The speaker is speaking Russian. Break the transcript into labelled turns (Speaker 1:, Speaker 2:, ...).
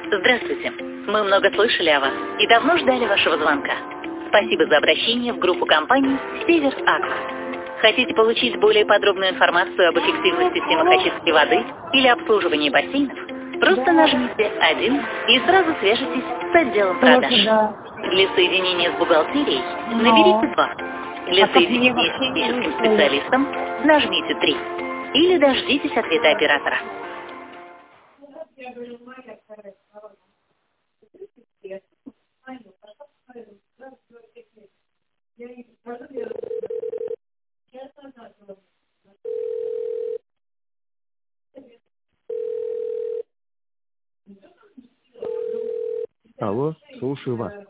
Speaker 1: Здравствуйте. Мы много слышали о вас и давно ждали вашего звонка. Спасибо за обращение в группу компаний «Север Аква». Хотите получить более подробную информацию об эффективности системы воды или обслуживании бассейнов? Просто нажмите 1 и сразу свяжитесь с отделом продаж. Для соединения с бухгалтерией наберите 2. Для соединения с техническим специалистом нажмите 3. Или дождитесь ответа оператора.
Speaker 2: Алло, слушаю вас.